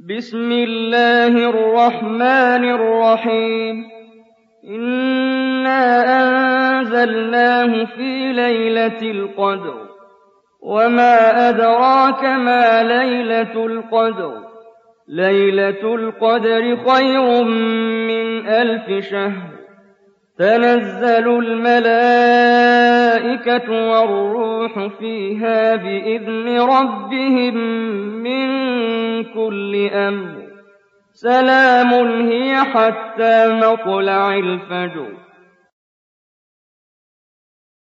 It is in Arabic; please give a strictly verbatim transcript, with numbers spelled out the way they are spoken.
بسم الله الرحمن الرحيم إنا أنزلناه في ليلة القدر وما أدراك ما ليلة القدر ليلة القدر خير من ألف شهر تنزل الملائكة والروح فيها بإذن ربهم من كل أمر سلام هي حتى مطلع الفجر